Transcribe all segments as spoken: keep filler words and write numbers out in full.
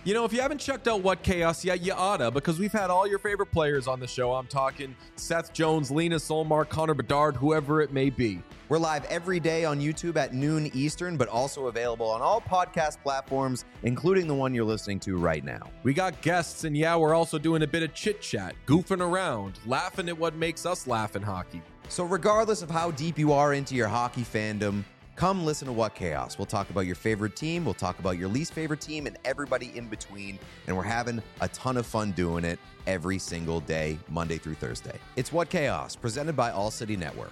You know, if you haven't checked out What Chaos yet, you oughta, because we've had all your favorite players on the show. I'm talking Seth Jones, Lena Solmark, Connor Bedard, whoever it may be. We're live every day on YouTube at noon Eastern, but also available on all podcast platforms, including the one you're listening to right now. We got guests, and yeah, we're also doing a bit of chit-chat, goofing around, laughing at what makes us laugh in hockey. So regardless of how deep you are into your hockey fandom, come listen to What Chaos. We'll talk about your favorite team, we'll talk about your least favorite team, and everybody in between, and we're having a ton of fun doing it every single day, Monday through Thursday. It's What Chaos, presented by All City Network.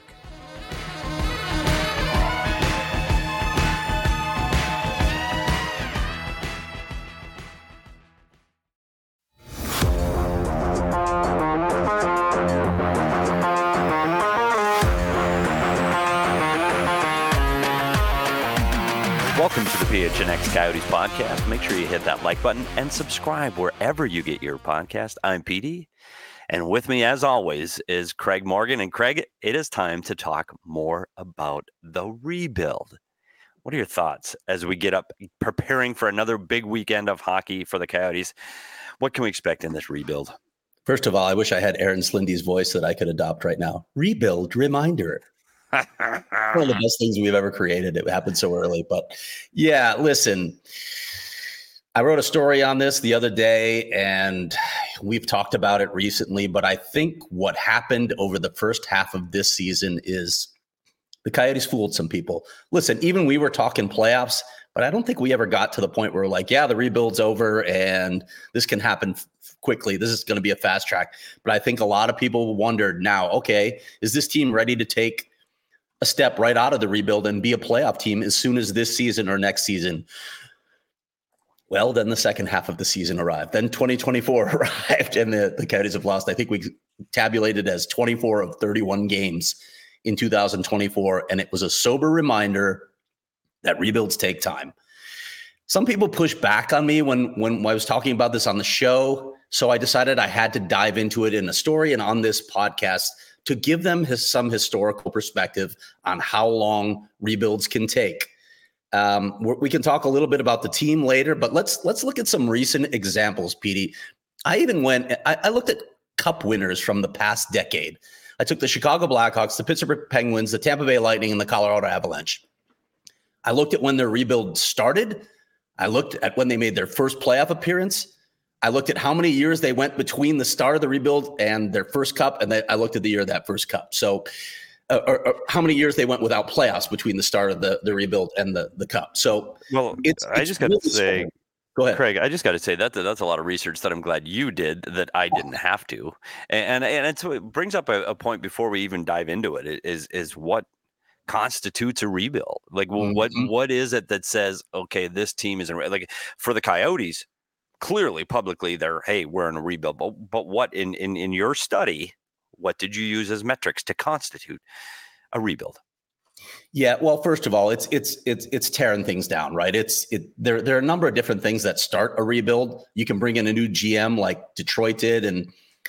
Welcome to the P H N X Coyotes podcast. Make sure you hit that like button and subscribe wherever you get your podcast. I'm P D, and with me, as always, is Craig Morgan. And Craig, it is time to talk more about the rebuild. What are your thoughts as we get up preparing for another big weekend of hockey for the Coyotes? What can we expect in this rebuild? First of all, I wish I had Aaron Slindy's voice that I could adopt right now. Rebuild reminder. One of the best things we've ever created. It happened so early, but yeah, listen, I wrote a story on this the other day and we've talked about it recently, but I think what happened over the first half of this season is the Coyotes fooled some people. Listen, even we were talking playoffs, but I don't think we ever got to the point where we're like, yeah, the rebuild's over and this can happen f- quickly. This is going to be a fast track. But I think a lot of people wondered now, okay, is this team ready to take a step right out of the rebuild and be a playoff team as soon as this season or next season? Well, then the second half of the season arrived. Then twenty twenty-four arrived, and the, the Coyotes have lost. I think we tabulated as twenty-four of thirty-one games in two thousand twenty-four, and it was a sober reminder that rebuilds take time. Some people pushed back on me when, when I was talking about this on the show, so I decided I had to dive into it in a story and on this podcast to give them his, some historical perspective on how long rebuilds can take. Um, we can talk a little bit about the team later, but let's let's look at some recent examples, Petey. I even went, I, I looked at cup winners from the past decade. I took the Chicago Blackhawks, the Pittsburgh Penguins, the Tampa Bay Lightning, and the Colorado Avalanche. I looked at when their rebuild started. I looked at when they made their first playoff appearance. I looked at how many years they went between the start of the rebuild and their first cup, and then I looked at the year of that first cup. So uh, or, or how many years they went without playoffs between the start of the, the rebuild and the, the cup. So well, it's, I it's just got really to say, small. Go ahead, Craig, I just got to say that, that that's a lot of research that I'm glad you did that I didn't have to. And and, and it's, it brings up a, a point before we even dive into it is, is what constitutes a rebuild. Like, well, mm-hmm. what what is it that says, okay, this team is in, like for the Coyotes, clearly publicly they're, hey, we're in a rebuild. But, but what in, in, in your study, what did you use as metrics to constitute a rebuild? Yeah, well, first of all, it's it's it's it's tearing things down, right? It's it there there are a number of different things that start a rebuild. You can bring in a new G M like Detroit did, and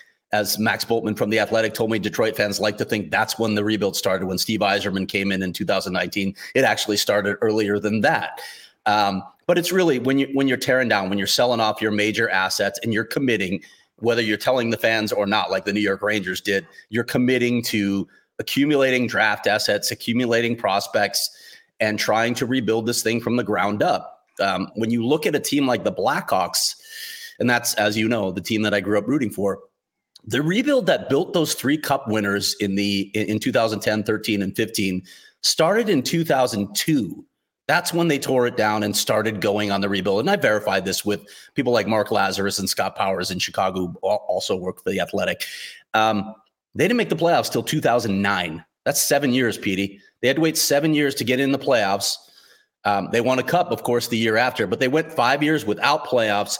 as Max Boltman from The Athletic told me, Detroit fans like to think that's when the rebuild started, when Steve Yzerman came in in two thousand nineteen. It actually started earlier than that. Um, but it's really when you when you're tearing down, when you're selling off your major assets and you're committing, whether you're telling the fans or not, like the New York Rangers did, you're committing to accumulating draft assets, accumulating prospects, and trying to rebuild this thing from the ground up. Um, when you look at a team like the Blackhawks, and that's, as you know, the team that I grew up rooting for, the rebuild that built those three cup winners in the in, in two thousand ten, thirteen, and fifteen started in two thousand two. That's when they tore it down and started going on the rebuild. And I verified this with people like Mark Lazarus and Scott Powers in Chicago, who also worked for The Athletic. Um, They didn't make the playoffs till two thousand nine. That's seven years, Petey. They had to wait seven years to get in the playoffs. Um, they won a cup, of course, the year after, but they went five years without playoffs.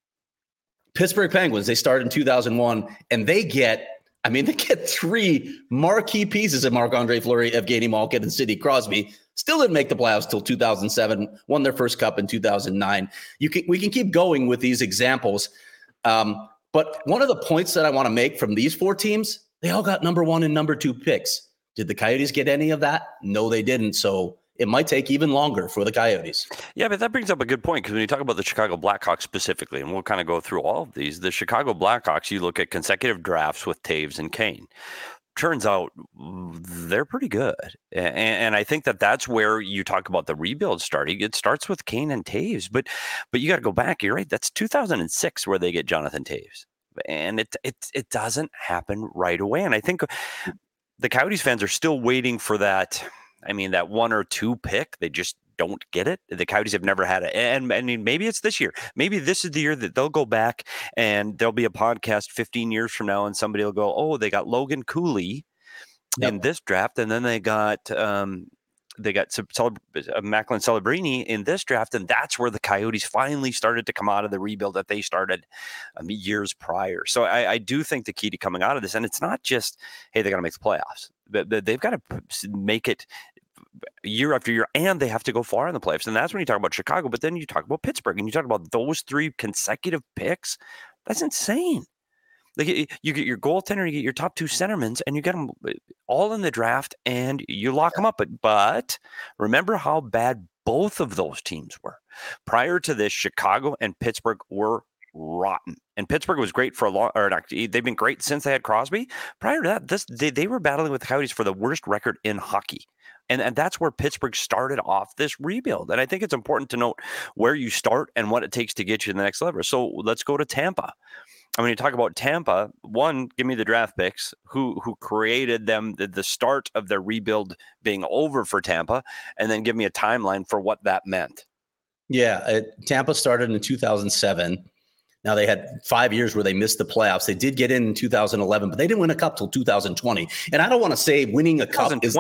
Pittsburgh Penguins, they started in two thousand one, and they get, I mean, they get three marquee pieces of Marc-Andre Fleury, Evgeny Malkin, and Sidney Crosby. Still didn't make the playoffs till two thousand seven, won their first cup in two thousand nine. You can, we can keep going with these examples. Um, but one of the points that I want to make from these four teams, they all got number one and number two picks. Did the Coyotes get any of that? No, they didn't. So it might take even longer for the Coyotes. Yeah, but that brings up a good point, because when you talk about the Chicago Blackhawks specifically, and we'll kind of go through all of these, the Chicago Blackhawks, you look at consecutive drafts with Taves and Kane. Turns out they're pretty good. And, and I think that that's where you talk about the rebuild starting. It starts with Kane and Taves, but but you got to go back. You're right. That's two thousand six where they get Jonathan Taves. And it, it, it doesn't happen right away. And I think the Coyotes fans are still waiting for that. I mean, that one or two pick, they just don't get it. The Coyotes have never had it. And I mean, maybe it's this year. Maybe this is the year that they'll go back and there'll be a podcast fifteen years from now and somebody will go, oh, they got Logan Cooley yep. in this draft. And then they got, um, they got Celeb- uh, Macklin Celebrini in this draft. And that's where the Coyotes finally started to come out of the rebuild that they started um, years prior. So I, I do think the key to coming out of this, and it's not just, hey, they got to make the playoffs, but they've got to make it year after year, and they have to go far in the playoffs. And that's when you talk about Chicago, but then you talk about Pittsburgh and you talk about those three consecutive picks. That's insane. Like, you get your goaltender, you get your top two centermen, and you get them all in the draft and you lock them up. But, but remember how bad both of those teams were. Prior to this, Chicago and Pittsburgh were rotten. And Pittsburgh was great for a long, or not, they've been great since they had Crosby. Prior to that, this they, they were battling with the Coyotes for the worst record in hockey. And, and that's where Pittsburgh started off this rebuild. And I think it's important to note where you start and what it takes to get you to the next level. So let's go to Tampa. I mean, you talk about Tampa, one, give me the draft picks, who who created them, the, the start of their rebuild being over for Tampa, and then give me a timeline for what that meant. Yeah, uh, Tampa started in two thousand seven. Now, they had five years where they missed the playoffs. They did get in in two thousand eleven, but they didn't win a cup till two thousand twenty. And I don't want to say winning a cup is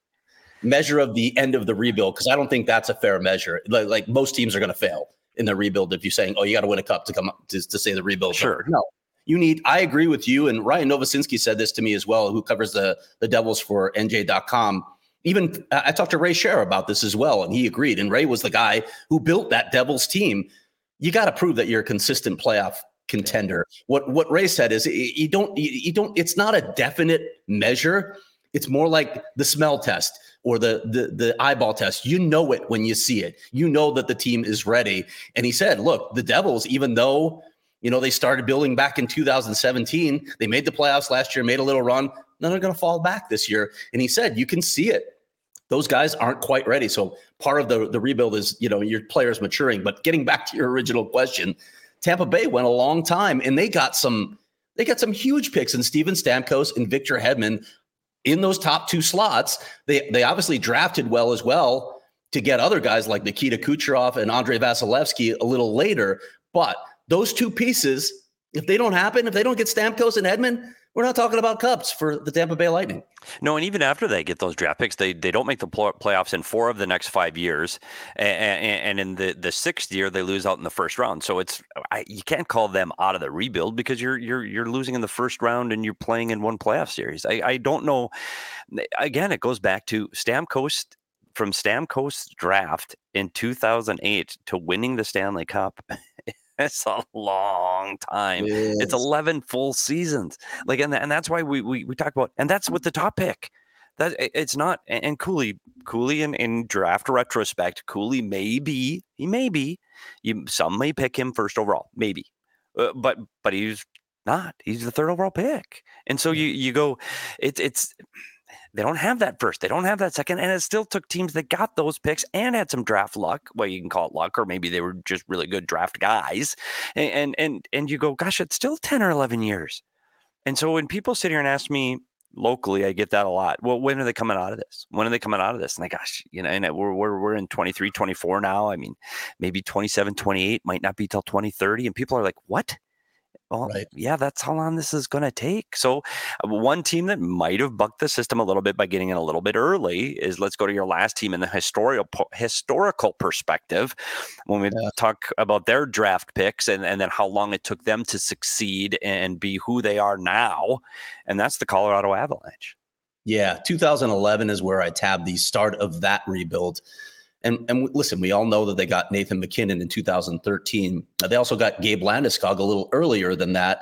measure of the end of the rebuild, because I don't think that's a fair measure. Like, like most teams are going to fail in the rebuild if you're saying, oh, you got to win a cup to come up to, to say the rebuild. Sure. No, you need, I agree with you. And Ryan Novosinski said this to me as well, who covers the, the Devils for N J dot com. Even I talked to Ray Scher about this as well, and he agreed. And Ray was the guy who built that Devils team. You got to prove that you're a consistent playoff contender. What, what Ray said is you don't, you don't, it's not a definite measure. It's more like the smell test or the, the the eyeball test. You know it when you see it. You know that the team is ready. And he said, look, the Devils, even though, you know, they started building back in two thousand seventeen, they made the playoffs last year, made a little run. Then they're going to fall back this year. And he said, you can see it. Those guys aren't quite ready. So part of the, the rebuild is, you know, your players maturing. But getting back to your original question, Tampa Bay went a long time, and they got some, they got some huge picks in Steven Stamkos and Victor Hedman. In those top two slots, they they obviously drafted well as well to get other guys like Nikita Kucherov and Andrei Vasilevsky a little later. But those two pieces, if they don't happen, if they don't get Stamkos and Hedman, we're not talking about cups for the Tampa Bay Lightning. No, and even after they get those draft picks, they they don't make the playoffs in four of the next five years, and, and, and in the, the sixth year they lose out in the first round. So it's I, you can't call them out of the rebuild because you're you're you're losing in the first round and you're playing in one playoff series. I, I don't know. Again, it goes back to Stamkos, from Stamkos' draft in two thousand eight to winning the Stanley Cup. It's a long time. It it's eleven full seasons. Like, and, and that's why we, we, we talk about, and that's with the top pick. That it's not, and Cooley, Cooley in, in draft retrospect, Cooley may be, he may be, you, some may pick him first overall, maybe, uh, but, but he's not, he's the third overall pick. And so you, you go, it's, it's, they don't have that first. They don't have that second. And it still took teams that got those picks and had some draft luck. Well, you can call it luck, or maybe they were just really good draft guys. And, and, and, and you go, gosh, it's still ten or eleven years. And so when people sit here and ask me locally, I get that a lot. Well, when are they coming out of this? When are they coming out of this? And I, gosh, you know, and we're, we're, we're in twenty-three, twenty-four now. I mean, maybe twenty-seven, twenty-eight might not be till twenty thirty. And people are like, what? Well, right. Yeah, that's how long this is going to take. So uh, one team that might have bucked the system a little bit by getting in a little bit early is, let's go to your last team in the historical historical perspective. When we yeah. talk about their draft picks and, and then how long it took them to succeed and be who they are now. And that's the Colorado Avalanche. Yeah, two thousand eleven is where I tabbed the start of that rebuild. And, and listen, we all know that they got Nathan MacKinnon in two thousand thirteen. They also got Gabe Landeskog a little earlier than that.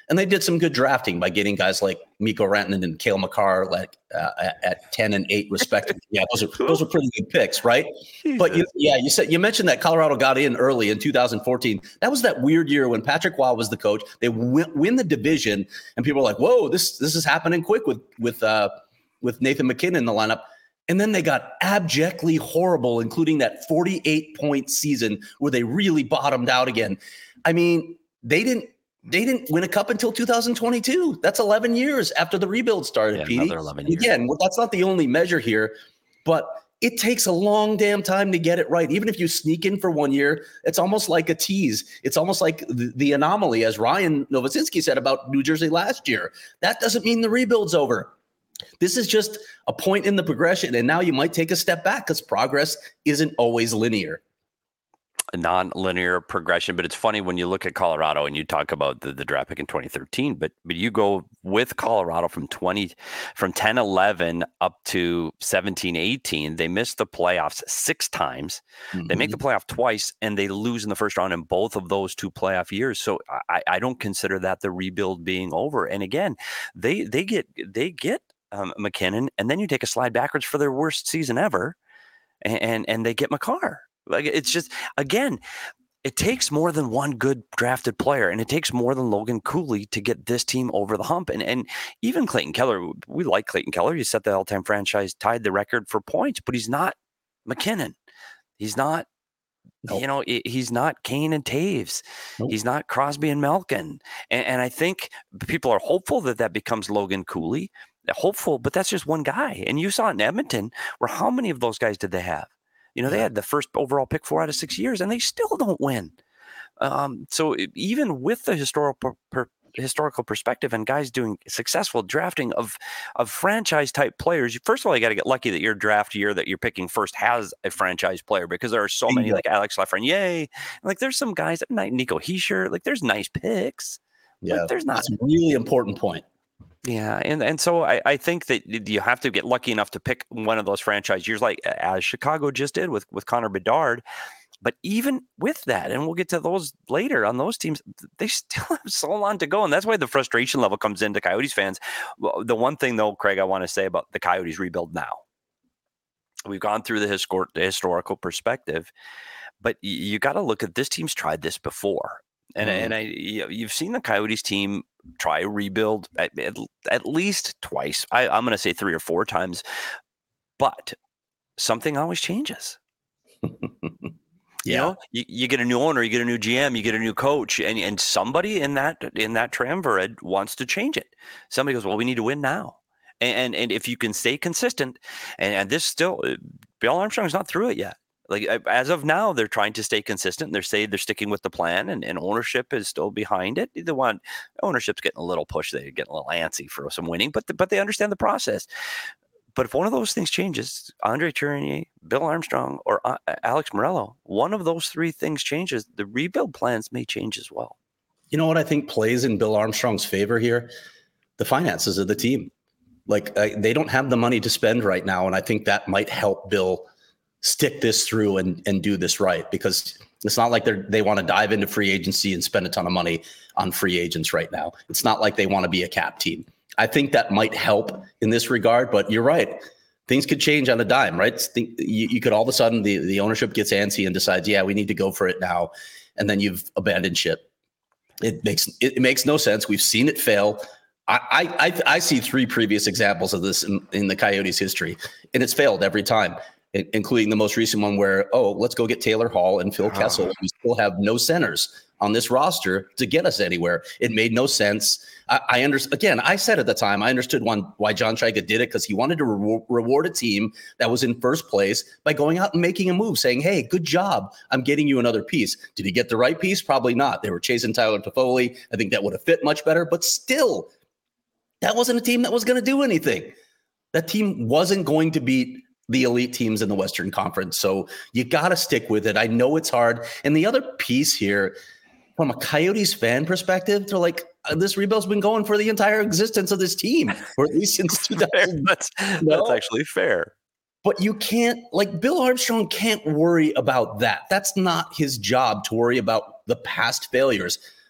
And they did some good drafting by getting guys like Mikko Rantanen and Cale Makar like uh, at, at ten and eight respectively. Yeah, those are those are pretty good picks, right? Jesus. But you, yeah, you said you mentioned that Colorado got in early in two thousand fourteen. That was that weird year when Patrick Waugh was the coach. They win, win the division, and people were like, "Whoa, this this is happening quick with with uh, with Nathan MacKinnon in the lineup." And then they got abjectly horrible, including that forty-eight point season where they really bottomed out again. I mean, they didn't. They didn't win a cup until two thousand twenty-two. That's eleven years after the rebuild started, yeah, Petey. Another eleven years. Again, well, that's not the only measure here, but it takes a long damn time to get it right. Even if you sneak in for one year, it's almost like a tease. It's almost like the, the anomaly, as Ryan Novosinski said about New Jersey last year. That doesn't mean the rebuild's over. This is just a point in the progression, and now you might take a step back because progress isn't always linear. A non-linear progression, but it's funny when you look at Colorado and you talk about the, the draft pick in twenty thirteen, but but you go with Colorado from twenty from ten eleven up to seventeen eighteen, they missed the playoffs six times. Mm-hmm. They make the playoff twice and they lose in the first round in both of those two playoff years. So I, I don't consider that the rebuild being over. And again, they they get they get um, MacKinnon, and then you take a slide backwards for their worst season ever, and and, and they get Makar. Like, it's just, again, it takes more than one good drafted player, and it takes more than Logan Cooley to get this team over the hump. And and even Clayton Keller, we like Clayton Keller. He set the all-time franchise, tied the record for points, but he's not MacKinnon. He's not, nope. you know, he's not Kane and Taves. Nope. He's not Crosby and Malkin. And, and I think people are hopeful that that becomes Logan Cooley. Hopeful, but that's just one guy. And you saw in Edmonton, where how many of those guys did they have? You know, they had the first overall pick four out of six years, and they still don't win. Um, so even with the historical per, historical perspective and guys doing successful drafting of of franchise type players, first of all, you got to get lucky that your draft year that you're picking first has a franchise player, because there are so many, yeah. like Alex Lafreniere, like there's some guys, like Nico Hischier, like there's nice picks. Yeah, there's not. That's a really important point. Yeah, and, and so I, I think that you have to get lucky enough to pick one of those franchise years, like as Chicago just did with, with Connor Bedard. But even with that, and we'll get to those later on those teams, they still have so long to go. And that's why the frustration level comes into Coyotes fans. Well, the one thing, though, Craig, I want to say about the Coyotes rebuild now, we've gone through the, histor- the historical perspective, but you, you got to look at this team's tried this before. And mm. and I you've seen the Coyotes team try a rebuild at, at, at least twice. I, I'm going to say three or four times, but something always changes. yeah, you know, you, you get a new owner, you get a new G M, you get a new coach, and and somebody in that in that triumvirate wants to change it. Somebody goes, well, we need to win now. And and, and if you can stay consistent, and, and this still, Bill Armstrong's not through it yet. Like, as of now, they're trying to stay consistent. They're saying they're sticking with the plan, and, and ownership is still behind it. The one ownership's getting a little push. They're getting a little antsy for some winning, but the, but they understand the process. But if one of those things changes, Andre Tourigny, Bill Armstrong, or uh, Alex Morello, one of those three things changes, the rebuild plans may change as well. You know what I think plays in Bill Armstrong's favor here? The finances of the team. Like, uh, they don't have the money to spend right now, and I think that might help Bill stick this through and, and do this right, because it's not like they're, they want to dive into free agency and spend a ton of money on free agents right now. It's not like they want to be a cap team. I think that might help in this regard, but you're right. Things could change on a dime, right? Think, you, you could all of a sudden, the, the ownership gets antsy and decides, yeah, we need to go for it now. And then you've abandoned ship. It makes, it, it makes no sense. We've seen it fail. I, I, I see three previous examples of this in, in the Coyotes history, and it's failed every time, including the most recent one where, oh, let's go get Taylor Hall and Phil Kessel. Oh. We still have no centers on this roster to get us anywhere. It made no sense. I, I understand. Again, I said at the time, I understood one, why John Chaika did it, because he wanted to re- reward a team that was in first place by going out and making a move, saying, hey, good job. I'm getting you another piece. Did he get the right piece? Probably not. They were chasing Tyler Toffoli. I think that would have fit much better, but still, that wasn't a team that was going to do anything. That team wasn't going to beat the elite teams in the Western Conference. So you got to stick with it. I know it's hard. And the other piece here, from a Coyotes fan perspective, they're like, this rebuild's been going for the entire existence of this team, or at least since two thousand. that's, that's actually fair. But you can't, like, Bill Armstrong can't worry about that. That's not his job, to worry about the past failures.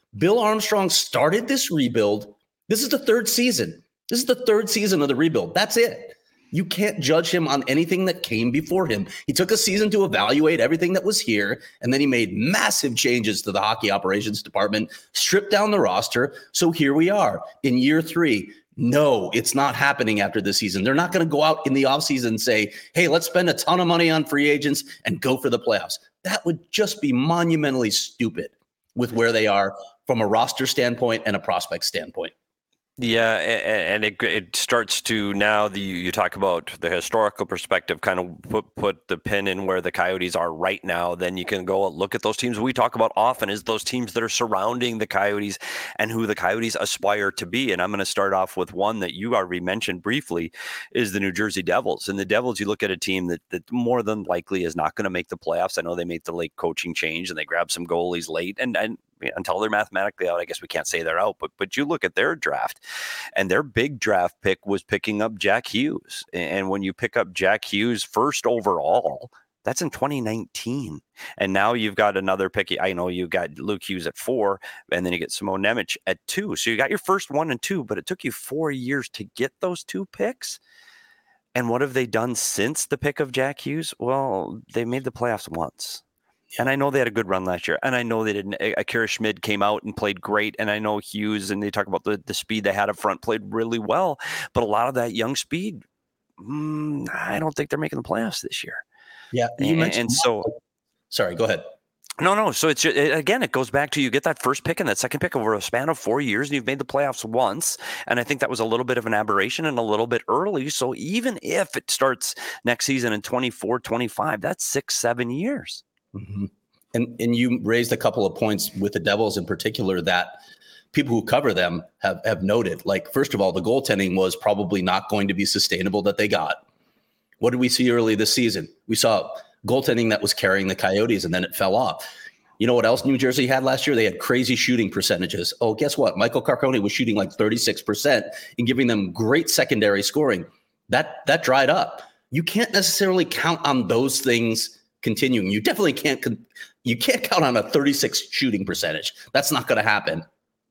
Bill Armstrong started this rebuild. This is the third season. This is the third season of the rebuild. That's it. You can't judge him on anything that came before him. He took a season to evaluate everything that was here, and then he made massive changes to the hockey operations department, stripped down the roster. So here we are in year three. No, it's not happening after this season. They're not going to go out in the offseason and say, hey, let's spend a ton of money on free agents and go for the playoffs. That would just be monumentally stupid with where they are from a roster standpoint and a prospect standpoint. Yeah, and it it starts to now the you talk about the historical perspective, kind of put put the pin in where the Coyotes are right now. Then you can go look at those teams we talk about often is those teams that are surrounding the Coyotes and who the Coyotes aspire to be. And I'm going to start off with one that you already mentioned briefly is the New Jersey Devils. And the Devils, you look at a team that, that more than likely is not going to make the playoffs. I know they made the late coaching change and they grabbed some goalies late and and. Until they're mathematically out, I guess we can't say they're out, but but you look at their draft and their big draft pick was picking up Jack Hughes. And when you pick up Jack Hughes first overall, that's in twenty nineteen. And now you've got another pick. I know you got Luke Hughes at four, and then you get Simon Nemec at two. So you got your first one and two, but it took you four years to get those two picks. And what have they done since the pick of Jack Hughes? Well, they made the playoffs once. And I know they had a good run last year. And I know they didn't. Akira Schmid came out and played great. And I know Hughes, and they talk about the, the speed they had up front, played really well. But a lot of that young speed, mm, I don't think they're making the playoffs this year. Yeah. You and, mentioned, and so. Sorry, go ahead. No, no. So it's it, again, it goes back to you get that first pick and that second pick over a span of four years, and you've made the playoffs once. And I think that was a little bit of an aberration and a little bit early. So even if it starts next season in twenty-four, twenty-five, that's six, seven years. Mm-hmm. And and you raised a couple of points with the Devils in particular that people who cover them have, have noted. Like, first of all, the goaltending was probably not going to be sustainable that they got. What did we see early this season? We saw goaltending that was carrying the Coyotes, and then it fell off. You know what else New Jersey had last year? They had crazy shooting percentages. Oh, guess what? Michael Carcone was shooting like thirty-six percent and giving them great secondary scoring. That that dried up. You can't necessarily count on those things continuing. You definitely can't you can't count on a thirty-six shooting percentage. That's not going to happen.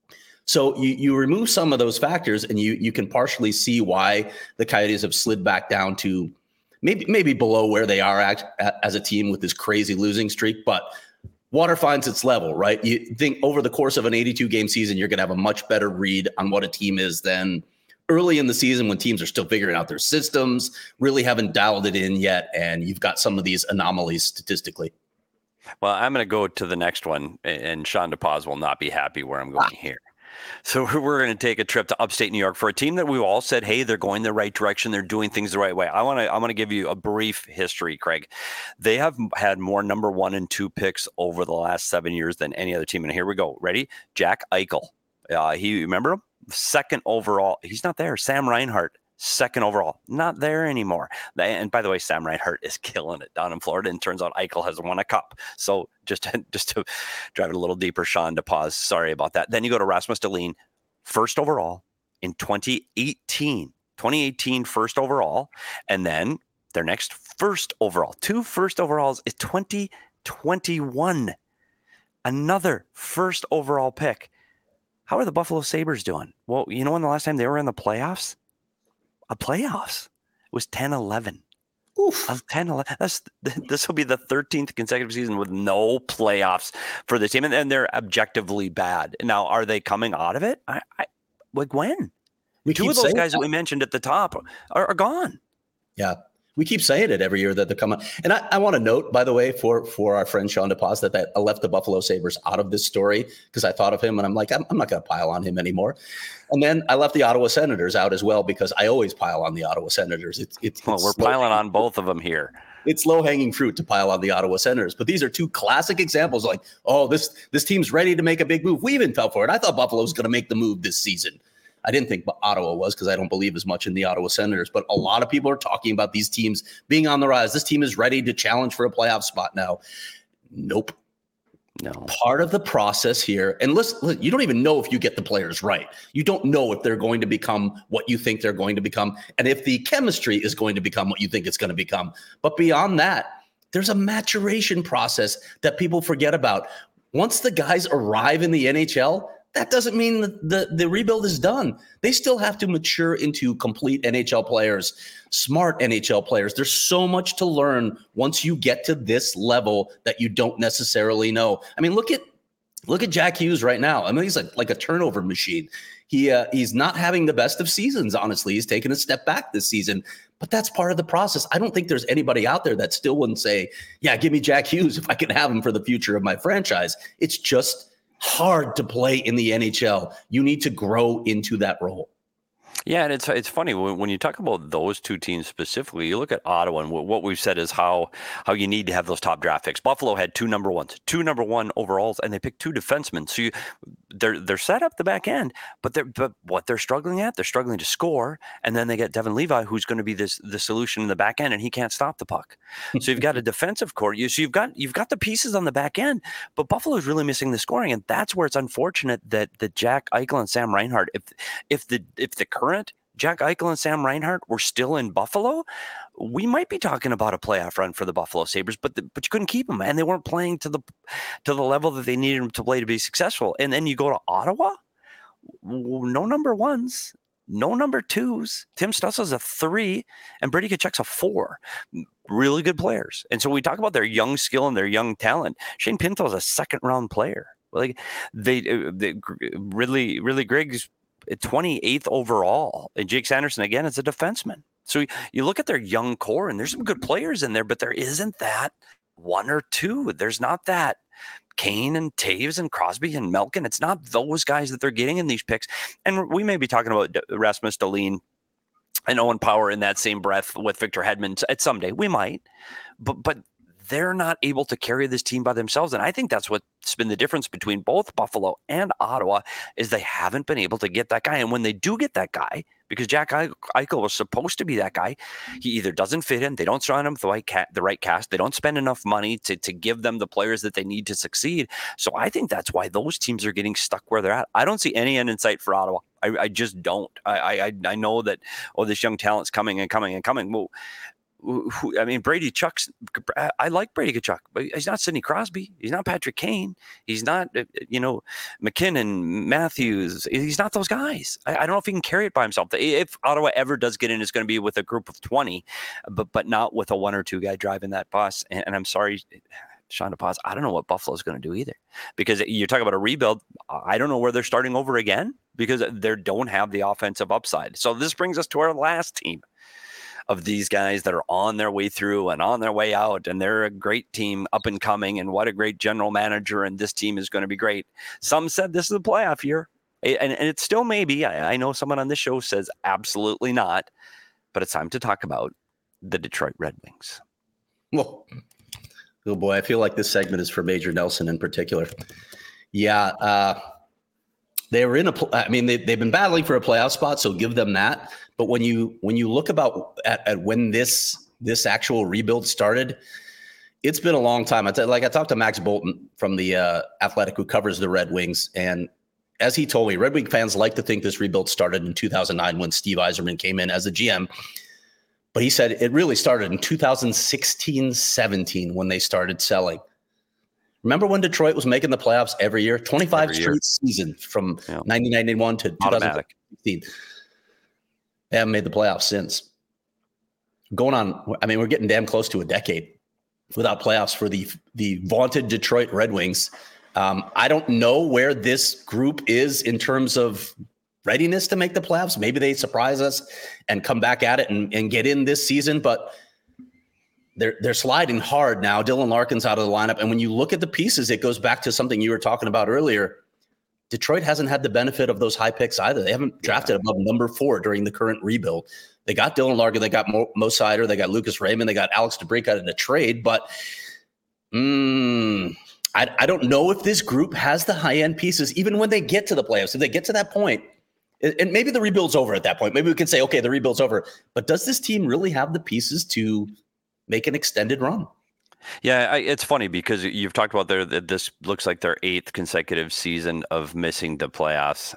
So you you remove some of those factors, and you you can partially see why the Coyotes have slid back down to maybe maybe below where they are at, at, as a team with this crazy losing streak. But water finds its level, right? You think over the course of an eighty-two game season, you're going to have a much better read on what a team is than early in the season when teams are still figuring out their systems, really haven't dialed it in yet, and you've got some of these anomalies statistically. Well, I'm going to go to the next one, and Sean DePaz will not be happy where I'm going ah. here. So we're going to take a trip to upstate New York for a team that we all said, hey, they're going the right direction. They're doing things the right way. I want to I want to give you a brief history, Craig. They have had more number one and two picks over the last seven years than any other team. And here we go. Ready? Jack Eichel. Uh, he remember him? Second overall. He's not there. Sam Reinhart, second overall. Not there anymore. And by the way, Sam Reinhart is killing it down in Florida. And turns out Eichel has won a cup. So just to, just to drive it a little deeper, Sean DePaz, sorry about that. Then you go to Rasmus Dahlin, first overall in twenty eighteen. twenty eighteen first overall. And then their next first overall, two first overalls is twenty twenty-one. Another first overall pick. How are the Buffalo Sabres doing? Well, you know when the last time they were in the playoffs? A playoffs. It was ten eleven. Oof. ten eleven. That's, this will be the thirteenth consecutive season with no playoffs for the team, and, and they're objectively bad. Now, are they coming out of it? I, I like when? We Two of those guys that. that we mentioned at the top are, are gone. Yeah. We keep saying it every year that they're coming. And I, I want to note, by the way, for, for our friend Sean DePaz, that, that I left the Buffalo Sabres out of this story because I thought of him and I'm like, I'm, I'm not going to pile on him anymore. And then I left the Ottawa Senators out as well because I always pile on the Ottawa Senators. It's, it's, well, it's we're piling on both of them here. It's low-hanging fruit to pile on the Ottawa Senators. But these are two classic examples like, oh, this, this team's ready to make a big move. We even fell for it. I thought Buffalo was going to make the move this season. I didn't think Ottawa was because I don't believe as much in the Ottawa Senators, but a lot of people are talking about these teams being on the rise. This team is ready to challenge for a playoff spot now. Nope. No. Part of the process here, and listen, listen, you don't even know if you get the players right. You don't know if they're going to become what you think they're going to become, and if the chemistry is going to become what you think it's going to become. But beyond that, there's a maturation process that people forget about. Once the guys arrive in the N H L, that doesn't mean that the, the rebuild is done. They still have to mature into complete N H L players, smart N H L players. There's so much to learn once you get to this level that you don't necessarily know. I mean, look at look at Jack Hughes right now. I mean, he's like, like a turnover machine. He uh, he's not having the best of seasons, honestly. He's taken a step back this season, but that's part of the process. I don't think there's anybody out there that still wouldn't say, yeah, give me Jack Hughes if I can have him for the future of my franchise. It's just hard to play in the N H L. You need to grow into that role. Yeah, and it's it's funny when, when you talk about those two teams specifically. You look at Ottawa, and what we've said is how how you need to have those top draft picks. Buffalo had two number ones, two number one overalls, and they picked two defensemen. So you, they're they're set up the back end, but they're but what they're struggling at, they're struggling to score. And then they get Devin Levi, who's going to be this the solution in the back end, and he can't stop the puck. So you've got a defensive core. You so you've got you've got the pieces on the back end, but Buffalo is really missing the scoring, and that's where it's unfortunate that that Jack Eichel and Sam Reinhart, if if the if the current Jack Eichel and Sam Reinhart were still in Buffalo, we might be talking about a playoff run for the Buffalo Sabres, but the, but you couldn't keep them, and they weren't playing to the to the level that they needed them to play to be successful. And then you go to Ottawa, no number ones, no number twos. Tim Stützle's a three, and Brady Tkachuk's a four. Really good players. And so we talk about their young skill and their young talent. Shane Pinto's a second round player. Like they, they Ridley Ridley Griggs, twenty-eighth overall, and Jake Sanderson again is a defenseman. So you look at their young core, and there's some good players in there, but there isn't that one or two. There's not that Kane and Taves and Crosby and Malkin. It's not those guys that they're getting in these picks. And we may be talking about Rasmus Dahlin and Owen Power in that same breath with Victor Hedman at someday. We might, but but they're not able to carry this team by themselves. And I think that's what's been the difference between both Buffalo and Ottawa is they haven't been able to get that guy. And when they do get that guy, because Jack Eichel was supposed to be that guy, he either doesn't fit in, they don't surround him with the right, ca- the right cast, they don't spend enough money to, to give them the players that they need to succeed. So I think that's why those teams are getting stuck where they're at. I don't see any end in sight for Ottawa. I, I just don't. I, I I know that, oh, this young talent's coming and coming and coming. Well, Who, I mean, Brady Tkachuk's. I like Brady Tkachuk, but he's not Sidney Crosby. He's not Patrick Kane. He's not, you know, McKinnon, Matthews. He's not those guys. I, I don't know if he can carry it by himself. If Ottawa ever does get in, it's going to be with a group of twenty, but but not with a one or two guy driving that bus. And, and I'm sorry, Sean DePaz, I don't know what Buffalo's going to do either, because you're talking about a rebuild. I don't know where they're starting over again because they don't have the offensive upside. So this brings us to our last team of these guys that are on their way through and on their way out, and they're a great team up and coming, and what a great general manager, and this team is going to be great. Some said this is a playoff year, and, and it still may be. I, I know someone on this show says absolutely not, but it's time to talk about the Detroit Red Wings. Well, oh boy, I feel like this segment is for Major Nelson in particular. Yeah, uh, they were in a. I mean, they they've been battling for a playoff spot, so give them that. But when you when you look about at, at when this this actual rebuild started, it's been a long time. I t- like I talked to Max Bolton from the uh, Athletic, who covers the Red Wings, and as he told me, Red Wing fans like to think this rebuild started in two thousand nine when Steve Yzerman came in as the G M. But he said it really started in two thousand sixteen seventeen when they started selling. Remember when Detroit was making the playoffs every year? twenty-five every straight year. Seasons from yeah. nineteen ninety-one to twenty sixteen. They haven't made the playoffs since. Going on, I mean, we're getting damn close to a decade without playoffs for the the vaunted Detroit Red Wings. Um, I don't know where this group is in terms of readiness to make the playoffs. Maybe they surprise us and come back at it and, and get in this season, but they're they're sliding hard now. Dylan Larkin's out of the lineup, and when you look at the pieces, it goes back to something you were talking about earlier. Detroit hasn't had the benefit of those high picks either. They haven't drafted yeah. above number four during the current rebuild. They got Dylan Larkin, they got Mo, Mo Seider, they got Lucas Raymond, they got Alex DeBrincat in a trade, but mm, I, I don't know if this group has the high-end pieces, even when they get to the playoffs. If they get to that point, and maybe the rebuild's over at that point. Maybe we can say, okay, the rebuild's over. But does this team really have the pieces to make an extended run? Yeah, I, it's funny because you've talked about their that this looks like their eighth consecutive season of missing the playoffs.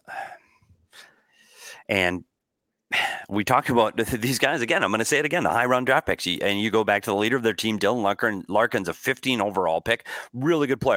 And we talk about these guys again. I'm going to say it again, the high round draft picks. And you go back to the leader of their team, Dylan Larkin. Larkin's a fifteen overall pick. Really good player.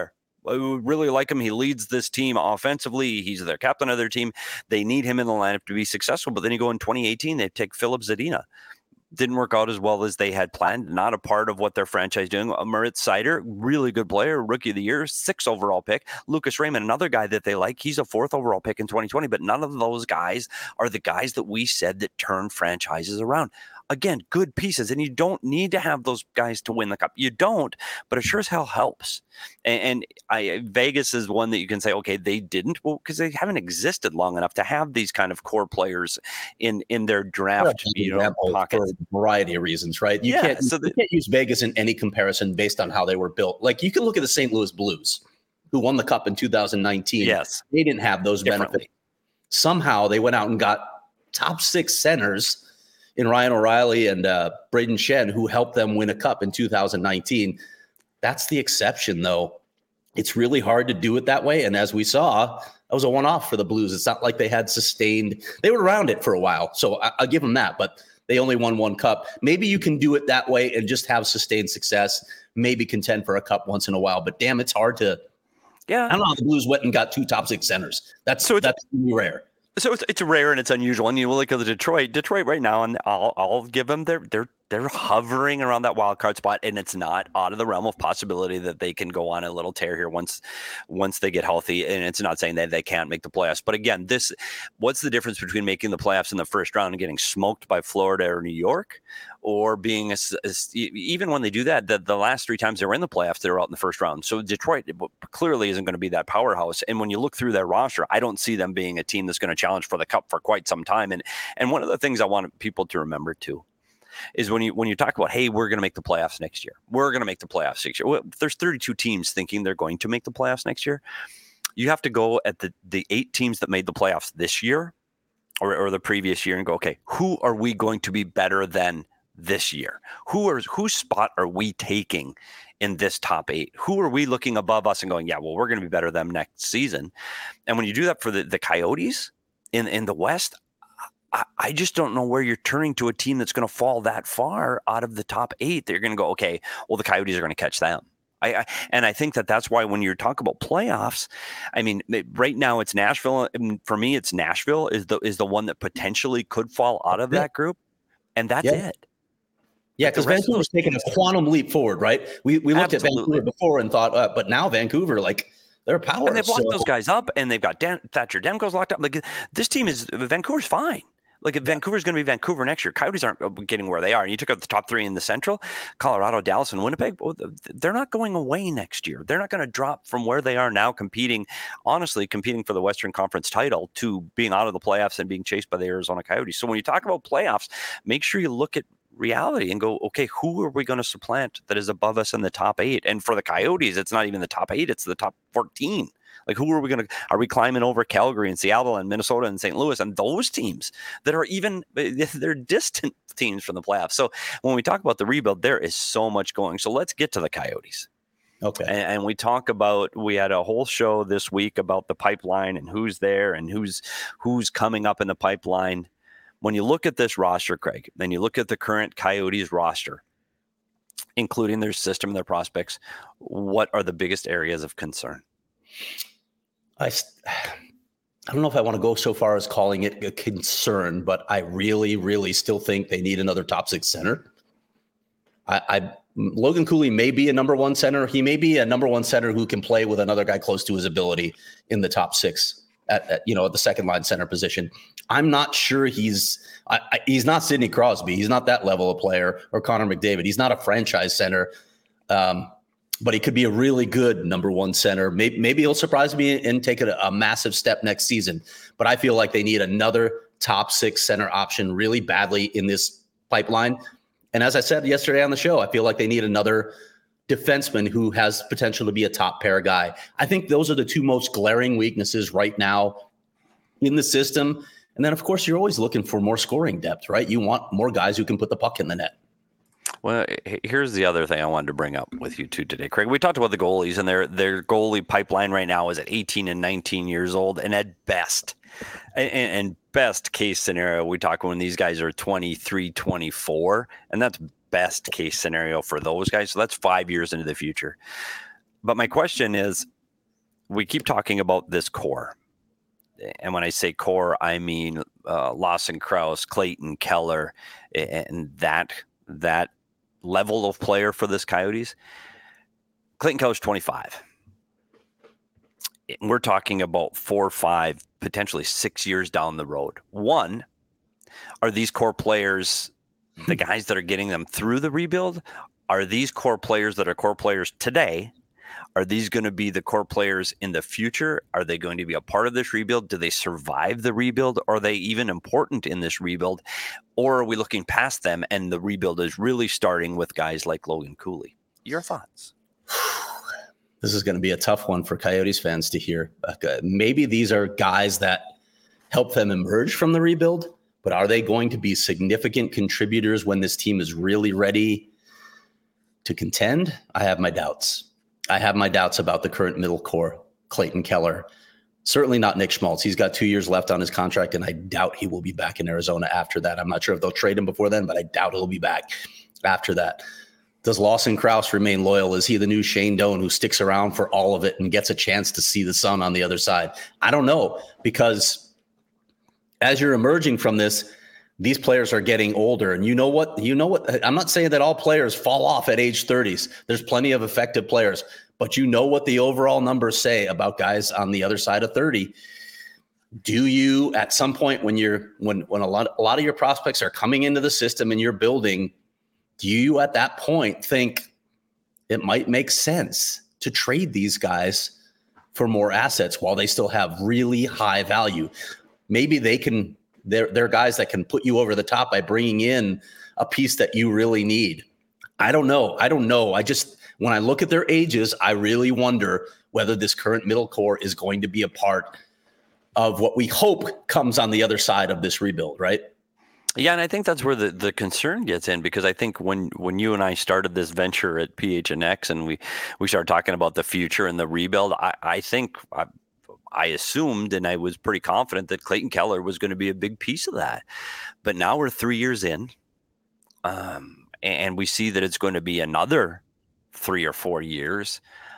I really like him. He leads this team offensively. He's their captain of their team. They need him in the lineup to be successful. But then you go in twenty eighteen, they take Philip Zadina. Didn't work out as well as they had planned. Not a part of what their franchise doing. Moritz Seider, really good player, rookie of the year, sixth overall pick. Lucas Raymond, another guy that they like. He's a fourth overall pick in twenty twenty. But none of those guys are the guys that we said that turn franchises around. Again, good pieces, and you don't need to have those guys to win the cup. You don't, but it sure as hell helps. And, and I, Vegas is one that you can say, okay, they didn't, well, because they haven't existed long enough to have these kind of core players in in their draft, you know, pocket. For a variety of reasons, right? You yeah, can't so the, you can't use Vegas in any comparison based on how they were built. Like you can look at the Saint Louis Blues, who won the cup in two thousand nineteen. Yes, they didn't have those benefits. Somehow they went out and got top six centers in Ryan O'Reilly and uh, Braden Shen, who helped them win a cup in two thousand nineteen. That's the exception, though. It's really hard to do it that way. And as we saw, that was a one-off for the Blues. It's not like they had sustained. They were around it for a while, so I, I'll give them that. But they only won one cup. Maybe you can do it that way and just have sustained success, maybe contend for a cup once in a while. But damn, it's hard to – yeah. I don't know how the Blues went and got two top six centers. That's, so that's really rare. So it's it's rare and it's unusual. And you look at the Detroit, Detroit right now, and I'll I'll give them they're they're they're hovering around that wild card spot, and it's not out of the realm of possibility that they can go on a little tear here once once they get healthy. And it's not saying that they can't make the playoffs, but again, this what's the difference between making the playoffs in the first round and getting smoked by Florida or New York, or being a, a, even when they do that, the, the last three times they were in the playoffs, they were out in the first round. So Detroit clearly isn't going to be that powerhouse. And when you look through their roster, I don't see them being a team that's going to challenge for the cup for quite some time. And and one of the things I want people to remember too is when you when you talk about, hey, we're going to make the playoffs next year. We're going to make the playoffs next year. Well, there's thirty-two teams thinking they're going to make the playoffs next year. You have to go at the the eight teams that made the playoffs this year or, or the previous year and go, okay, who are we going to be better than this year? Who are whose spot are we taking in this top eight? Who are we looking above us and going, yeah, well, we're going to be better than them next season? And when you do that for the, the Coyotes in, in the West, I, I just don't know where you're turning to a team that's going to fall that far out of the top eight. They're going to go, okay, well, the Coyotes are going to catch them. I, I, and I think that that's why when you talk about playoffs, I mean, right now it's Nashville. And for me, it's Nashville is the is the one that potentially could fall out of that group. And that's yeah. it. Yeah, because Vancouver's taking a quantum leap forward, right? We we looked Absolutely. at Vancouver before and thought, uh, but now Vancouver, like, they're power. And they've locked so. those guys up, and they've got Dan, Thatcher Demko's locked up. Like, this team is – Vancouver's fine. Like, if Vancouver's going to be Vancouver next year, Coyotes aren't getting where they are. And you took out the top three in the Central, Colorado, Dallas, and Winnipeg. Well, they're not going away next year. They're not going to drop from where they are now competing, honestly, competing for the Western Conference title to being out of the playoffs and being chased by the Arizona Coyotes. So when you talk about playoffs, make sure you look at reality and go, okay, who are we going to supplant that is above us in the top eight? And for the Coyotes, it's not even the top eight, it's the top fourteen. Like, who are we going to, are we climbing over Calgary and Seattle and Minnesota and Saint Louis and those teams that are even, they're distant teams from the playoffs. So when we talk about the rebuild, there is so much going. So let's get to the Coyotes. Okay. And, and we talk about, we had a whole show this week about the pipeline and who's there and who's, who's coming up in the pipeline. When you look at this roster, Craig, then you look at the current Coyotes roster, including their system and their prospects, what are the biggest areas of concern? I, I don't know if I want to go so far as calling it a concern, but I really, really still think they need another top six center. I, I Logan Cooley may be a number one center. He may be a number one center who can play with another guy close to his ability in the top six at, at you know, at the second line center position. I'm not sure he's I, I, he's not Sidney Crosby. He's not that level of player, or Connor McDavid. He's not a franchise center. Um, But he could be a really good number one center. Maybe, maybe he'll surprise me and take a, a massive step next season. But I feel like they need another top six center option really badly in this pipeline. And as I said yesterday on the show, I feel like they need another defenseman who has potential to be a top pair guy. I think those are the two most glaring weaknesses right now in the system. And then, of course, you're always looking for more scoring depth, right? You want more guys who can put the puck in the net. Well, here's the other thing I wanted to bring up with you two today, Craig. We talked about the goalies, and their their goalie pipeline right now is at eighteen and nineteen years old, and at best, and, and best case scenario, we talk when these guys are twenty-three, twenty-four, and that's best case scenario for those guys. So that's five years into the future. But my question is, we keep talking about this core. And when I say core, I mean uh, Lawson Crouse, Clayton Keller, and that that level of player for this Coyotes. Clayton Keller's twenty-five. We're talking about four, five, potentially six years down the road. One, are these core players the guys that are getting them through the rebuild? Are these core players that are core players today? Are these going to be the core players in the future? Are they going to be a part of this rebuild? Do they survive the rebuild? Are they even important in this rebuild? Or are we looking past them and the rebuild is really starting with guys like Logan Cooley? Your thoughts? This is going to be a tough one for Coyotes fans to hear. Maybe these are guys that help them emerge from the rebuild, but are they going to be significant contributors when this team is really ready to contend? I have my doubts. I have my doubts about the current middle core. Clayton Keller, certainly not Nick Schmaltz. He's got two years left on his contract, and I doubt he will be back in Arizona after that. I'm not sure if they'll trade him before then, but I doubt he'll be back after that. Does Lawson Crouse remain loyal? Is he the new Shane Doan who sticks around for all of it and gets a chance to see the sun on the other side? I don't know, because as you're emerging from this, these players are getting older. And you know what? You know what? I'm not saying that all players fall off at age thirties. There's plenty of effective players, but you know what the overall numbers say about guys on the other side of thirty. Do you, at some point when you're when when a lot a lot of your prospects are coming into the system and you're building, do you at that point think it might make sense to trade these guys for more assets while they still have really high value? Maybe they can. They're, they're guys that can put you over the top by bringing in a piece that you really need. I don't know. I don't know. I just, when I look at their ages, I really wonder whether this current middle core is going to be a part of what we hope comes on the other side of this rebuild, right? Yeah, and I think that's where the, the concern gets in, because I think when, when you and I started this venture at P H N X and we, we started talking about the future and the rebuild, I, I think I, I assumed and I was pretty confident that Clayton Keller was going to be a big piece of that. But now we're three years in, um, and we see that it's going to be another three or four years.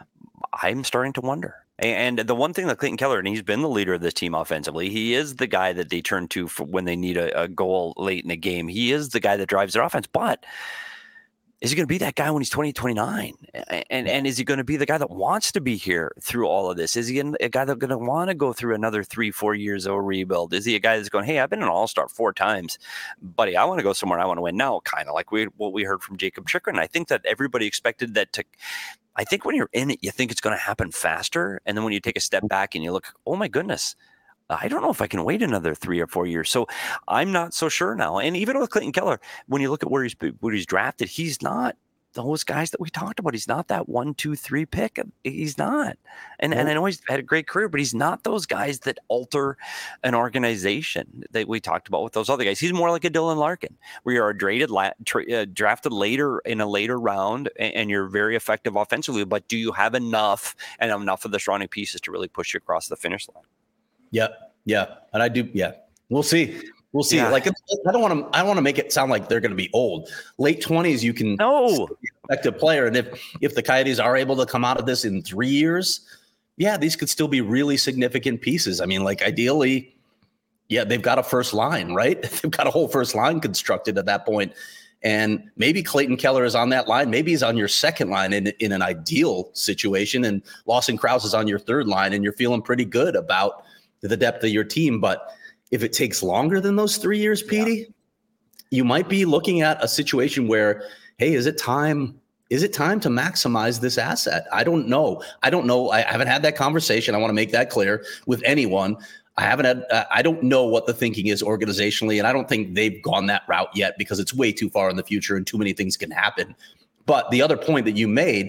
I'm starting to wonder. And the one thing that Clayton Keller, and he's been the leader of this team offensively, he is the guy that they turn to for when they need a, a goal late in the game. He is the guy that drives their offense. But is he going to be that guy when he's twenty, twenty-nine? And, and is he going to be the guy that wants to be here through all of this? Is he a guy that's going to want to go through another three, four years of a rebuild? Is he a guy that's going, hey, I've been an all-star four times, buddy, I want to go somewhere. I want to win now, kind of like we what we heard from Jacob Chychrun. I think that everybody expected that to – I think when you're in it, you think it's going to happen faster. And then when you take a step back and you look, oh, my goodness, I don't know if I can wait another three or four years. So I'm not so sure now. And even with Clayton Keller, when you look at where he's where he's drafted, he's not those guys that we talked about. He's not that one, two, three pick. He's not. And and I know he's had a great career, but he's not those guys that alter an organization that we talked about with those other guys. He's more like a Dylan Larkin, where you're drafted, uh, drafted later in a later round, and, and you're very effective offensively. But do you have enough and enough of the surrounding pieces to really push you across the finish line? Yeah, yeah, and I do. Yeah, we'll see. We'll see. Yeah. Like, I don't want to. I don't want to make it sound like they're going to be old. Late twenties, you can no effective player, and if if the Coyotes are able to come out of this in three years, yeah, these could still be really significant pieces. I mean, like ideally, yeah, they've got a first line, right? They've got a whole first line constructed at that point. And maybe Clayton Keller is on that line. Maybe he's on your second line in, in an ideal situation, and Lawson Crouse is on your third line, and you're feeling pretty good about the depth of your team. But if it takes longer than those three years, Petey, yeah. you might be looking at a situation where, hey, is it time? Is it time to maximize this asset? I don't know. I don't know. I haven't had that conversation. I want to make that clear with anyone. I haven't had, uh, I don't know what the thinking is organizationally, and I don't think they've gone that route yet because it's way too far in the future and too many things can happen. But the other point that you made,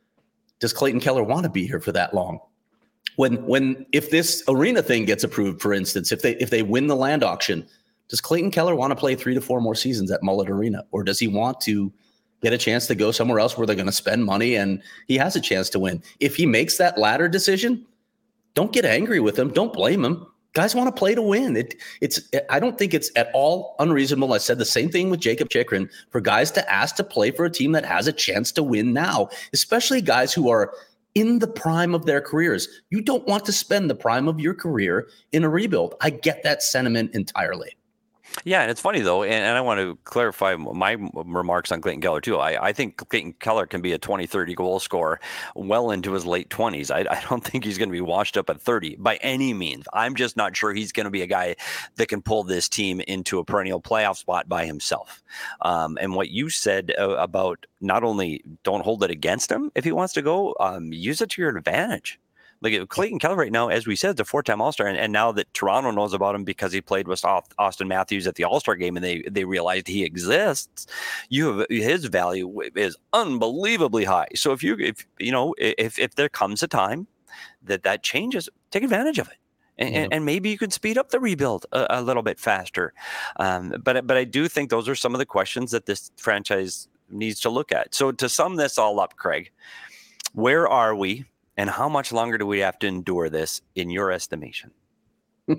does Clayton Keller want to be here for that long? When, when, if this arena thing gets approved, for instance, if they, if they win the land auction, does Clayton Keller want to play three to four more seasons at Mullet Arena? Or does he want to get a chance to go somewhere else where they're going to spend money and he has a chance to win? If he makes that latter decision, don't get angry with him. Don't blame him. Guys want to play to win. It, it's. I don't think it's at all unreasonable. I said the same thing with Jacob Chychrun, for guys to ask to play for a team that has a chance to win now, especially guys who are in the prime of their careers. You don't want to spend the prime of your career in a rebuild. I get that sentiment entirely. Yeah, and it's funny, though, and, and I want to clarify my remarks on Clayton Keller, too. I, I think Clayton Keller can be a twenty, thirty goal scorer well into his late twenties. I, I don't think he's going to be washed up at thirty by any means. I'm just not sure he's going to be a guy that can pull this team into a perennial playoff spot by himself. Um, and what you said uh, about not only don't hold it against him if he wants to go, um, use it to your advantage. Like Clayton Keller right now, as we said, is a four-time All-Star, and, and now that Toronto knows about him because he played with Austin Matthews at the All-Star game, and they they realized he exists, you have his value is unbelievably high. So if you if you know if if there comes a time that that changes, take advantage of it, and, yeah. and maybe you could speed up the rebuild a, a little bit faster. Um, but but I do think those are some of the questions that this franchise needs to look at. So to sum this all up, Craig, where are we? And how much longer do we have to endure this, in your estimation? I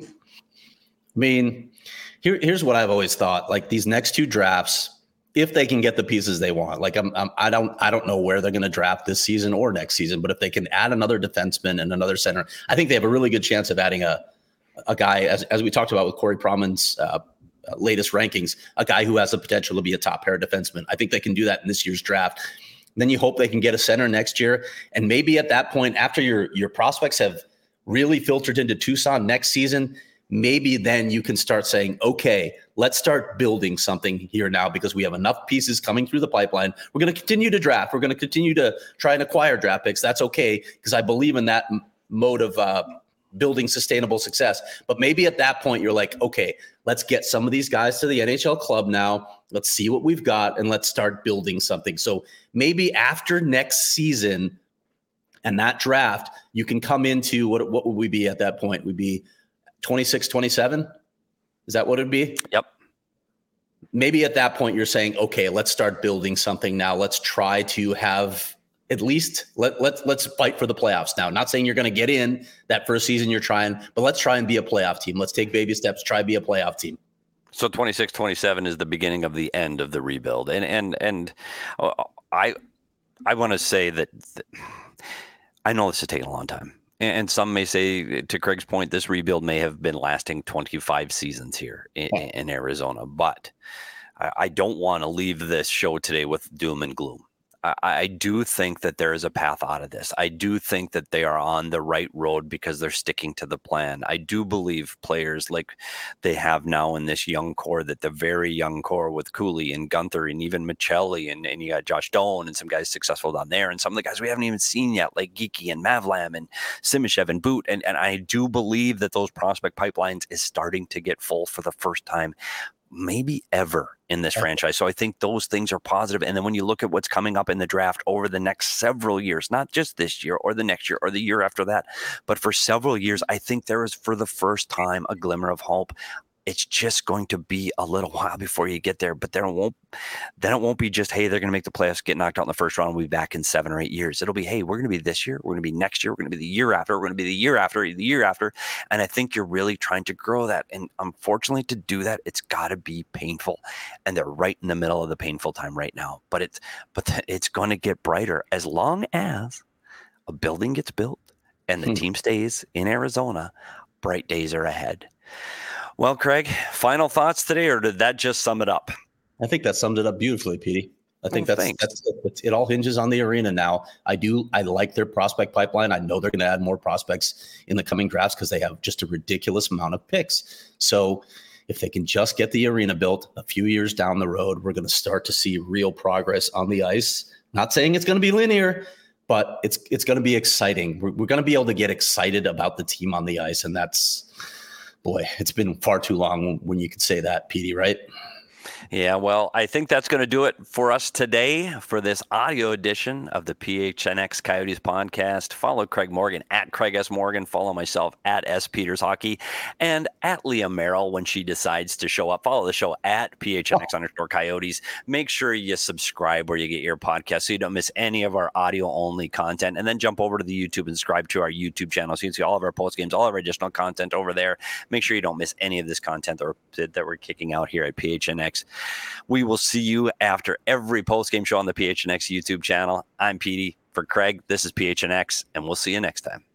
mean, here, here's what I've always thought: like these next two drafts, if they can get the pieces they want, like I'm, I'm I don't, I don't know where they're going to draft this season or next season, but if they can add another defenseman and another center, I think they have a really good chance of adding a, a guy, as as we talked about with Corey Proman's uh, latest rankings, a guy who has the potential to be a top pair defenseman. I think they can do that in this year's draft. Then you hope they can get a center next year. And maybe at that point, after your, your prospects have really filtered into Tucson next season, maybe then you can start saying, okay, let's start building something here now because we have enough pieces coming through the pipeline. We're going to continue to draft. We're going to continue to try and acquire draft picks. That's okay because I believe in that m- mode of uh, building sustainable success. But maybe at that point, you're like, okay, let's get some of these guys to the N H L club now. Let's see what we've got and let's start building something. So maybe after next season and that draft, you can come into what, what would we be at that point? We'd be twenty-six, twenty-seven. Is that what it'd be? Yep. Maybe at that point you're saying, okay, let's start building something now. Let's try to have at least let, let's, let's fight for the playoffs now. Not saying you're going to get in that first season you're trying, but let's try and be a playoff team. Let's take baby steps, try be a playoff team. So twenty-six, twenty-seven is the beginning of the end of the rebuild. And, and, and I, I want to say that th- I know this has taken a long time. And, and some may say, to Craig's point, this rebuild may have been lasting twenty-five seasons here in, yeah. in Arizona, but I, I don't want to leave this show today with doom and gloom. I, I do think that there is a path out of this. I do think that they are on the right road because they're sticking to the plan. I do believe players like they have now in this young core, that the very young core with Cooley and Gunther and even Michelli and, and you got Josh Doan and some guys successful down there and some of the guys we haven't even seen yet, like Geeky and Mavlam and Simishev and Boot. And, and I do believe that those prospect pipelines is starting to get full for the first time maybe ever in this franchise. So I think those things are positive. And then when you look at what's coming up in the draft over the next several years, not just this year or the next year or the year after that, but for several years, I think there is for the first time a glimmer of hope. It's just going to be a little while before you get there, but then it won't, then it won't be just, hey, they're going to make the playoffs, get knocked out in the first round, we'll be back in seven or eight years. It'll be, hey, we're going to be this year, we're going to be next year, we're going to be the year after, we're going to be the year after, the year after. And I think you're really trying to grow that. And unfortunately, to do that, it's got to be painful. And they're right in the middle of the painful time right now. But it's, but it's going to get brighter as long as a building gets built and the hmm. team stays in Arizona. Bright days are ahead. Well, Craig, final thoughts today, or did that just sum it up? I think that summed it up beautifully, Petey. I think oh, that's, that's it. It all hinges on the arena now. I do. I like their prospect pipeline. I know they're going to add more prospects in the coming drafts because they have just a ridiculous amount of picks. So if they can just get the arena built a few years down the road, we're going to start to see real progress on the ice. Not saying it's going to be linear, but it's it's going to be exciting. We're, we're going to be able to get excited about the team on the ice, and that's. Boy, it's been far too long when you could say that, Petey, right? Yeah, well, I think that's going to do it for us today for this audio edition of the P H N X Coyotes podcast. Follow Craig Morgan at Craig S. Morgan. Follow myself at S. Peters Hockey and at Leah Merrill when she decides to show up. Follow the show at P H N X oh. underscore Coyotes. Make sure you subscribe where you get your podcast so you don't miss any of our audio-only content. And then jump over to the YouTube and subscribe to our YouTube channel so you can see all of our post games, all of our additional content over there. Make sure you don't miss any of this content that we're, that we're kicking out here at P H N X. We will see you after every post-game show on the P H N X YouTube channel. I'm Petey. For Craig, this is P H N X, and we'll see you next time.